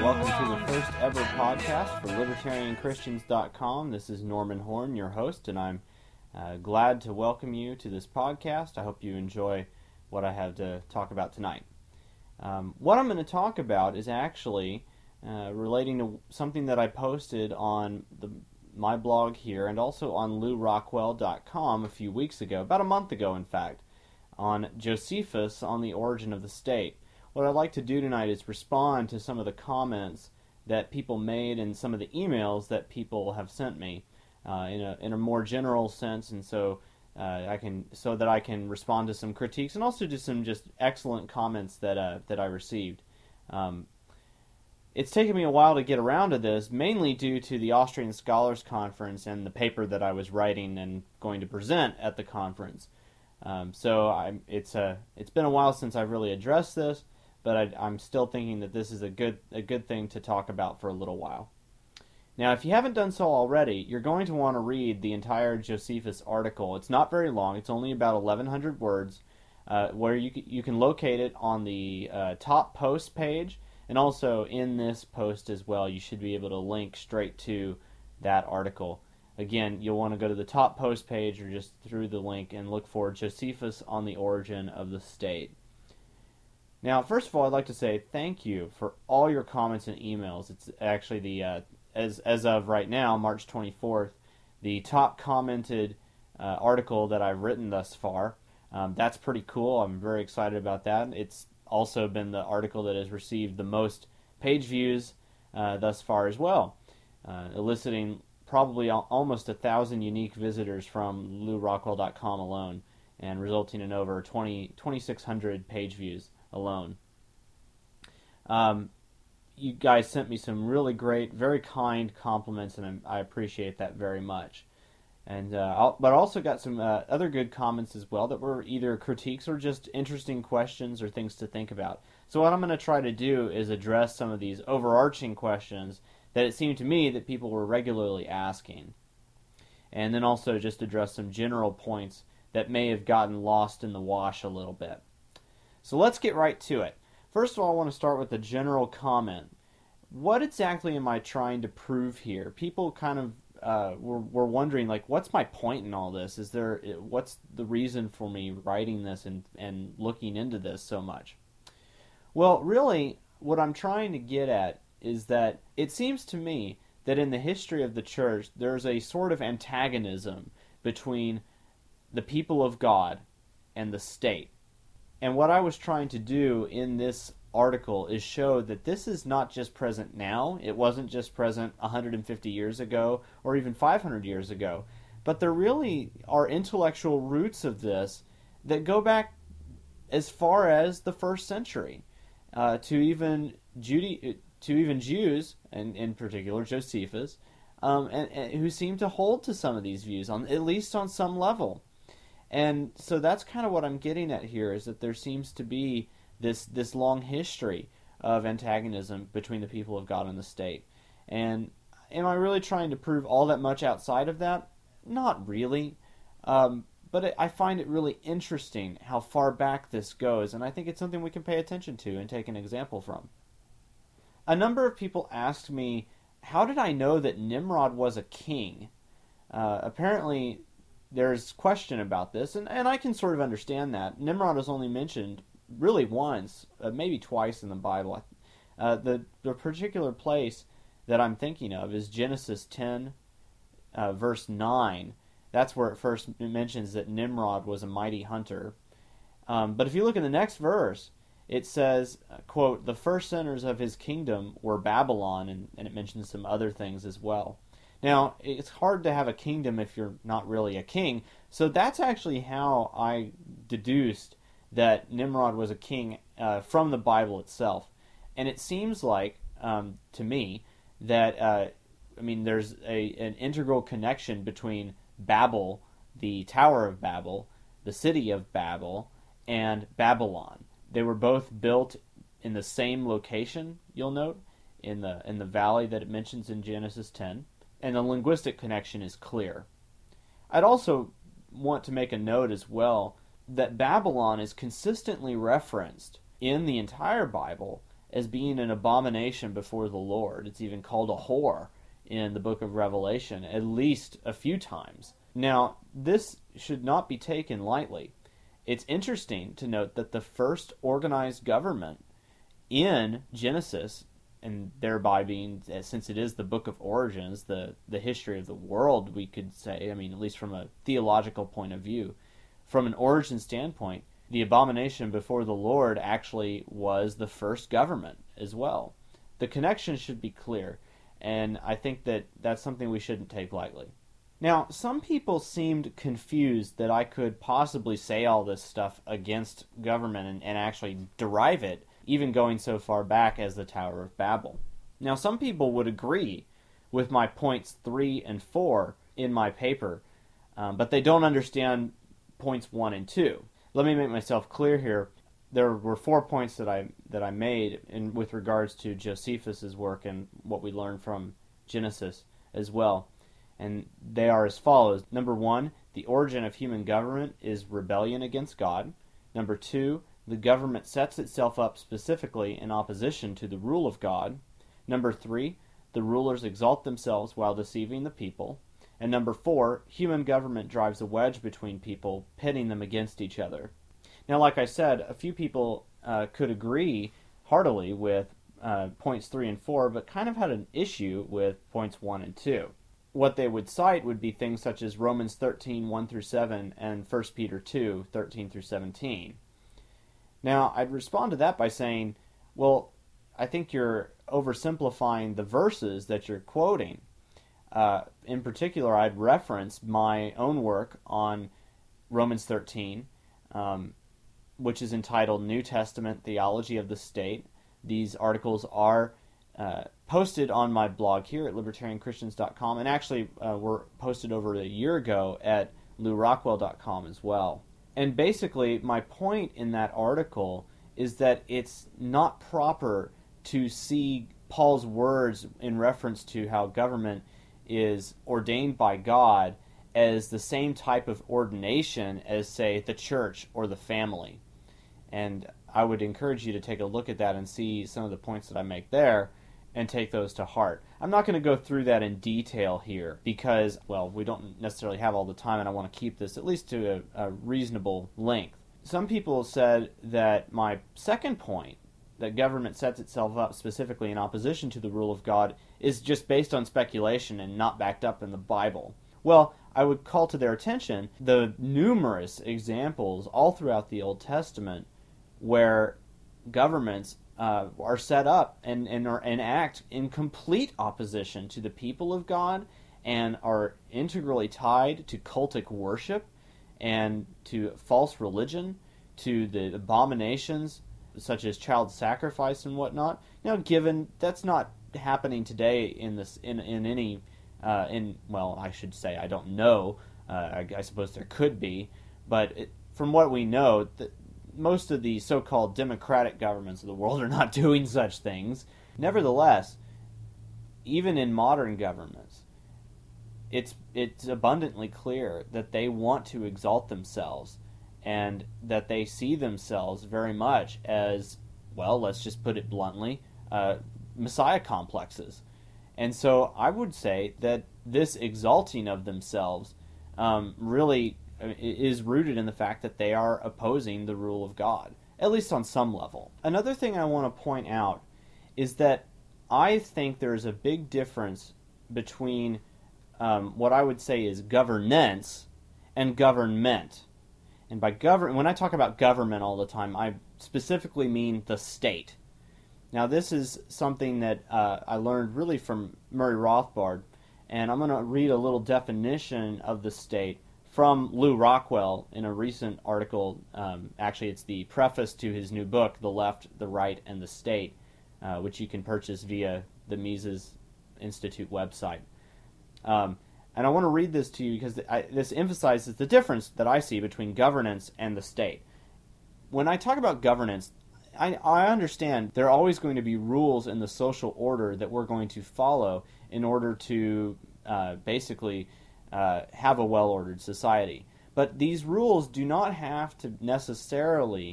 welcome to the first ever podcast for LibertarianChristians.com. This is Norman Horn, your host, and I'm glad to welcome you to this podcast. I hope you enjoy what I have to talk about tonight. What I'm going to talk about is actually relating to something that I posted on my blog here and also on LewRockwell.com a few weeks ago, about a month ago in fact, on Josephus on the origin of the state. What I'd like to do tonight is respond to some of the comments that people made and some of the emails that people have sent me in a more general sense, and so that I can respond to some critiques and also to some just excellent comments that I received. It's taken me a while to get around to this, mainly due to the Austrian Scholars Conference and the paper that I was writing and going to present at the conference. It's been a while since I've really addressed this, but I'm still thinking that this is a good thing to talk about for a little while. Now, if you haven't done so already, you're going to want to read the entire Josephus article. It's not very long. It's only about 1,100 words, where you can locate it on the top post page, and also in this post as well. You should be able to link straight to that article. Again, you'll want to go to the top post page or just through the link and look for Josephus on the origin of the state. Now, first of all, I'd like to say thank you for all your comments and emails. It's actually the as of right now, March 24th, the top commented article that I've written thus far. That's pretty cool. I'm very excited about that. It's also been the article that has received the most page views thus far as well, eliciting probably almost 1,000 unique visitors from LewRockwell.com alone, and resulting in over 2,600 page views alone. You guys sent me some really great, very kind compliments, and I appreciate that very much. And but I also got some other good comments as well that were either critiques or just interesting questions or things to think about. So what I'm going to try to do is address some of these overarching questions that it seemed to me that people were regularly asking, and then also just address some general points that may have gotten lost in the wash a little bit. So let's get right to it. First of all, I want to start with a general comment. What exactly am I trying to prove here? People kind of were wondering, like, what's my point in all this? What's the reason for me writing this and looking into this so much? Well, really, what I'm trying to get at is that it seems to me that in the history of the church, there's a sort of antagonism between the people of God and the state. And what I was trying to do in this article is show that this is not just present now. It wasn't just present 150 years ago or even 500 years ago. But there really are intellectual roots of this that go back as far as the first century, to even Jews, and in particular Josephus, and who seem to hold to some of these views, at least on some level. And so that's kind of what I'm getting at here, is that there seems to be this long history of antagonism between the people of God and the state. And am I really trying to prove all that much outside of that? Not really. But I find it really interesting how far back this goes, and I think it's something we can pay attention to and take an example from. A number of people asked me, how did I know that Nimrod was a king? Apparently, there's question about this, and I can sort of understand that. Nimrod is only mentioned really once, maybe twice in the Bible. The particular place that I'm thinking of is Genesis 10, verse 9. That's where it first mentions that Nimrod was a mighty hunter. But if you look in the next verse, it says, quote, the first centers of his kingdom were Babylon, and it mentions some other things as well. Now, it's hard to have a kingdom if you're not really a king, so that's actually how I deduced that Nimrod was a king from the Bible itself. And it seems like, to me, that, there's an integral connection between Babel, the Tower of Babel, the city of Babel, and Babylon. They were both built in the same location, you'll note, in the valley that it mentions in Genesis 10. And the linguistic connection is clear. I'd also want to make a note as well that Babylon is consistently referenced in the entire Bible as being an abomination before the Lord. It's even called a whore in the book of Revelation at least a few times. Now, this should not be taken lightly. It's interesting to note that the first organized government in Genesis, and thereby being, since it is the book of origins, the history of the world, we could say, I mean, at least from a theological point of view, from an origin standpoint, the abomination before the Lord actually was the first government as well. The connection should be clear, and I think that that's something we shouldn't take lightly. Now, some people seemed confused that I could possibly say all this stuff against government and actually derive it, even going so far back as the Tower of Babel. Now, some people would agree with my points 3 and 4 in my paper, but they don't understand points 1 and 2. Let me make myself clear here. There were 4 points that I made with regards to Josephus's work and what we learned from Genesis as well. And they are as follows. Number 1, the origin of human government is rebellion against God. Number 2, the government sets itself up specifically in opposition to the rule of God. Number 3, the rulers exalt themselves while deceiving the people. And number 4, human government drives a wedge between people, pitting them against each other. Now, like I said, a few people could agree heartily with points 3 and 4, but kind of had an issue with points 1 and 2. What they would cite would be things such as Romans 13, 1 through 7, and 1 Peter 2, 13 through 17. Now, I'd respond to that by saying, well, I think you're oversimplifying the verses that you're quoting. In particular, I'd reference my own work on Romans 13, which is entitled New Testament Theology of the State. These articles are posted on my blog here at libertarianchristians.com, and actually were posted over a year ago at lewrockwell.com as well. And basically, my point in that article is that it's not proper to see Paul's words in reference to how government is ordained by God as the same type of ordination as, say, the church or the family. And I would encourage you to take a look at that and see some of the points that I make there and take those to heart. I'm not going to go through that in detail here because, well, we don't necessarily have all the time, and I want to keep this at least to a reasonable length. Some people said that my second point, that government sets itself up specifically in opposition to the rule of God, is just based on speculation and not backed up in the Bible. Well, I would call to their attention the numerous examples all throughout the Old Testament where governments are set up and act in complete opposition to the people of God and are integrally tied to cultic worship and to false religion, to the abominations such as child sacrifice and whatnot. Now, given that's not happening today in any well, I should say I don't know. I suppose there could be, but from what we know, most of the so-called democratic governments of the world are not doing such things. Nevertheless, even in modern governments, it's abundantly clear that they want to exalt themselves and that they see themselves very much as, well, let's just put it bluntly, Messiah complexes. And so I would say that this exalting of themselves really is rooted in the fact that they are opposing the rule of God, at least on some level. Another thing I want to point out is that I think there's a big difference between what I would say is governance and government. And by when I talk about government all the time, I specifically mean the state. Now, this is something that I learned really from Murray Rothbard, and I'm going to read a little definition of the state from Lew Rockwell in a recent article. Actually, it's the preface to his new book, The Left, the Right, and the State, which you can purchase via the Mises Institute website. And I want to read this to you because this emphasizes the difference that I see between governance and the state. When I talk about governance, I understand there are always going to be rules in the social order that we're going to follow in order to basically have a well-ordered society. But these rules do not have to necessarily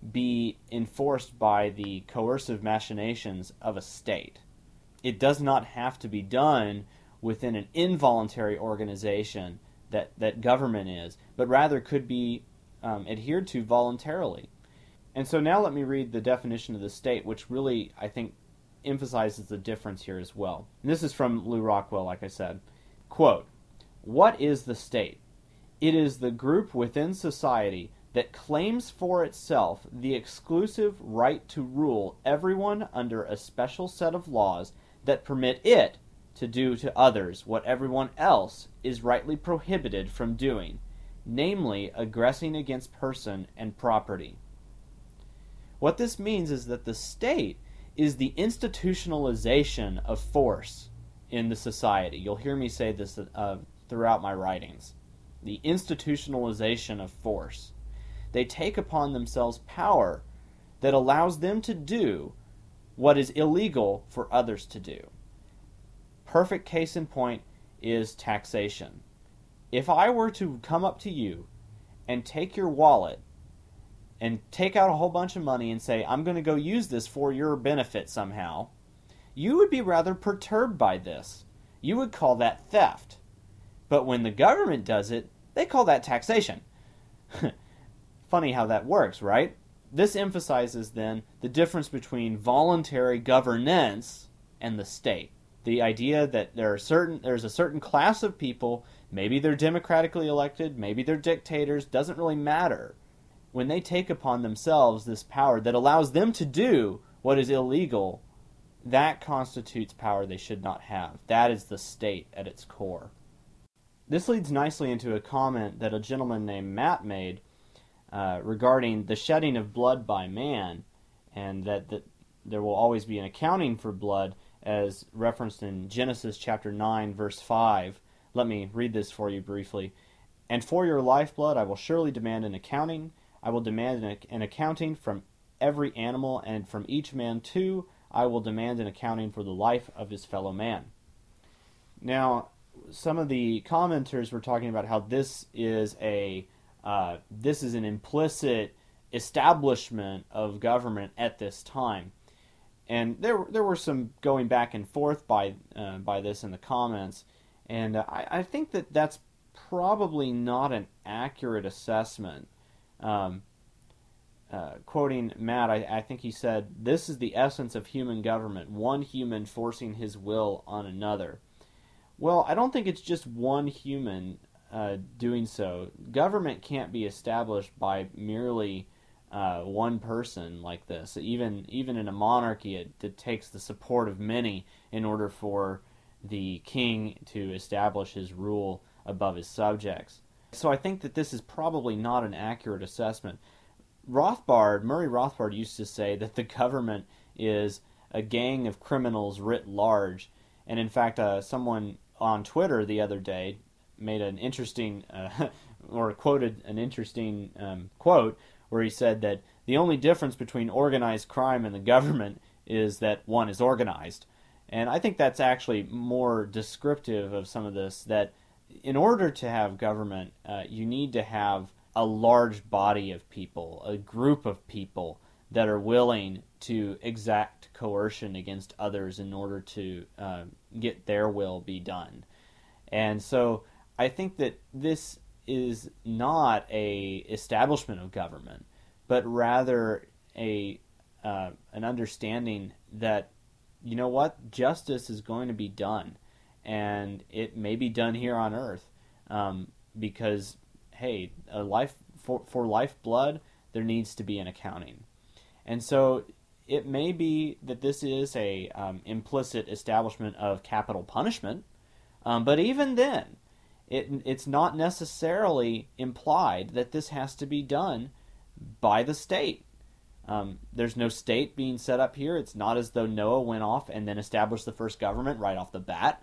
be enforced by the coercive machinations of a state. It does not have to be done within an involuntary organization that government is, but rather could be adhered to voluntarily. And so now let me read the definition of the state, which really, I think, emphasizes the difference here as well. And this is from Lew Rockwell, like I said. Quote, "What is the state? It is the group within society that claims for itself the exclusive right to rule everyone under a special set of laws that permit it to do to others what everyone else is rightly prohibited from doing, namely aggressing against person and property." What this means is that the state is the institutionalization of force in the society. You'll hear me say this throughout my writings. The institutionalization of force. They take upon themselves power that allows them to do what is illegal for others to do. Perfect case in point is taxation. If I were to come up to you and take your wallet and take out a whole bunch of money and say, I'm going to go use this for your benefit somehow, you would be rather perturbed by this. You would call that theft. But when the government does it, they call that taxation. Funny how that works, right? This emphasizes then the difference between voluntary governance and the state. The idea that there's a certain class of people, maybe they're democratically elected, maybe they're dictators, doesn't really matter. When they take upon themselves this power that allows them to do what is illegal, that constitutes power they should not have. That is the state at its core. This leads nicely into a comment that a gentleman named Matt made regarding the shedding of blood by man, and that there will always be an accounting for blood, as referenced in Genesis chapter 9, verse 5. Let me read this for you briefly. "And for your lifeblood I will surely demand an accounting. I will demand an accounting from every animal, and from each man too I will demand an accounting for the life of his fellow man." Now, some of the commenters were talking about how this is an implicit establishment of government at this time, and there were some going back and forth by this in the comments, and I think that's probably not an accurate assessment. Quoting Matt, I think he said, "This is the essence of human government, one human forcing his will on another." Well, I don't think it's just one human doing so. Government can't be established by merely one person like this. Even in a monarchy, it takes the support of many in order for the king to establish his rule above his subjects. So I think that this is probably not an accurate assessment. Murray Rothbard used to say that the government is a gang of criminals writ large, and in fact someone on Twitter the other day made an interesting or quoted an interesting quote where he said that the only difference between organized crime and the government is that one is organized. And I think that's actually more descriptive of some of this, that in order to have government, you need to have a large body of people, a group of people that are willing to exact coercion against others in order to get their will be done. And so I think that this is not a establishment of government, but rather an understanding that, you know what, justice is going to be done, and it may be done here on earth, because, hey, for lifeblood, there needs to be an accounting. And so it may be that this is a implicit establishment of capital punishment, but even then, it's not necessarily implied that this has to be done by the state. There's no state being set up here. It's not as though Noah went off and then established the first government right off the bat,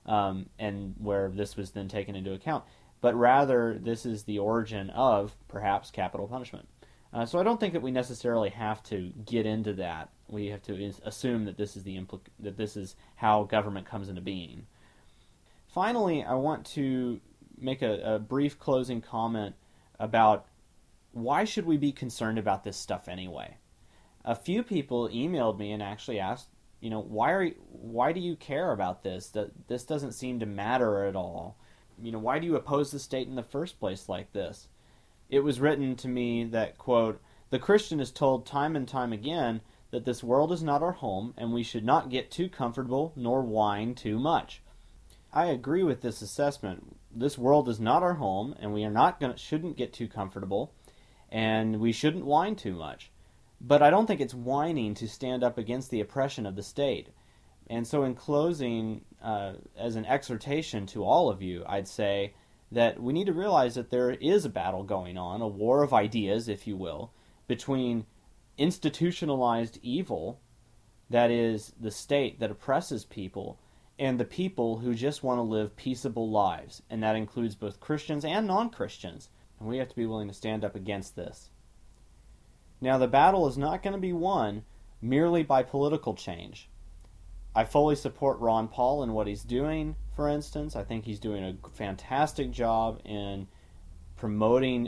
and where this was then taken into account. But rather, this is the origin of, perhaps, capital punishment. So I don't think that we necessarily have to get into that. We have to assume that this is that this is how government comes into being. Finally, I want to make a brief closing comment about why should we be concerned about this stuff anyway? A few people emailed me and actually asked, why do you care about this? This doesn't seem to matter at all. Why do you oppose the state in the first place like this? It was written to me that, quote, "The Christian is told time and time again that this world is not our home and we should not get too comfortable nor whine too much." I agree with this assessment. This world is not our home and we shouldn't get too comfortable and we shouldn't whine too much. But I don't think it's whining to stand up against the oppression of the state. And so in closing, as an exhortation to all of you, I'd say that we need to realize that there is a battle going on, a war of ideas, if you will, between institutionalized evil, that is, the state that oppresses people, and the people who just want to live peaceable lives. And that includes both Christians and non-Christians. And we have to be willing to stand up against this. Now, the battle is not going to be won merely by political change. I fully support Ron Paul in what he's doing, for instance. I think he's doing a fantastic job in promoting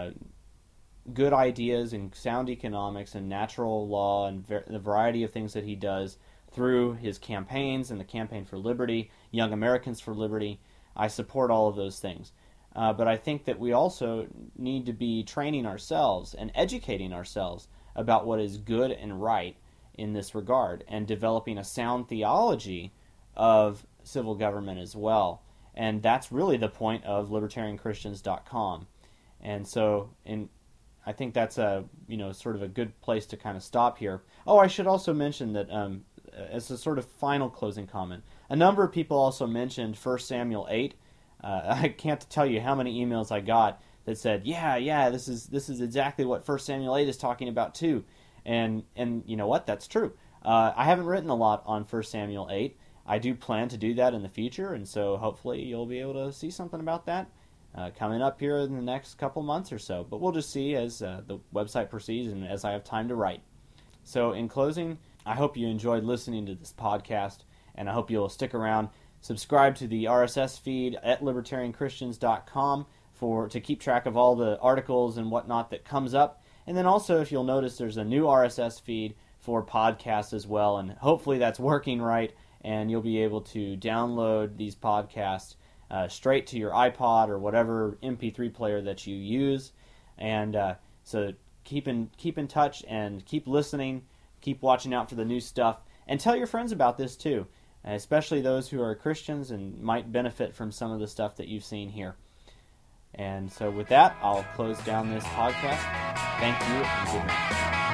good ideas and sound economics and natural law and the variety of things that he does through his campaigns and the Campaign for Liberty, Young Americans for Liberty. I support all of those things. But I think that we also need to be training ourselves and educating ourselves about what is good and right in this regard, and developing a sound theology of civil government as well. And that's really the point of libertarianchristians.com. And so I think that's a sort of a good place to kind of stop here. Oh, I should also mention that as a sort of final closing comment, a number of people also mentioned 1 Samuel 8. I can't tell you how many emails I got that said, yeah, this is exactly what 1 Samuel 8 is talking about too. And you know what? That's true. I haven't written a lot on 1 Samuel 8. I do plan to do that in the future, and so hopefully you'll be able to see something about that coming up here in the next couple months or so. But we'll just see as the website proceeds and as I have time to write. So in closing, I hope you enjoyed listening to this podcast, and I hope you'll stick around. Subscribe to the RSS feed at libertarianchristians.com to keep track of all the articles and whatnot that comes up. And then also, if you'll notice, there's a new RSS feed for podcasts as well, and hopefully that's working right, and you'll be able to download these podcasts straight to your iPod or whatever MP3 player that you use. And so keep in touch and keep listening, keep watching out for the new stuff, and tell your friends about this too, especially those who are Christians and might benefit from some of the stuff that you've seen here. And so with that, I'll close down this podcast. Thank you and good night.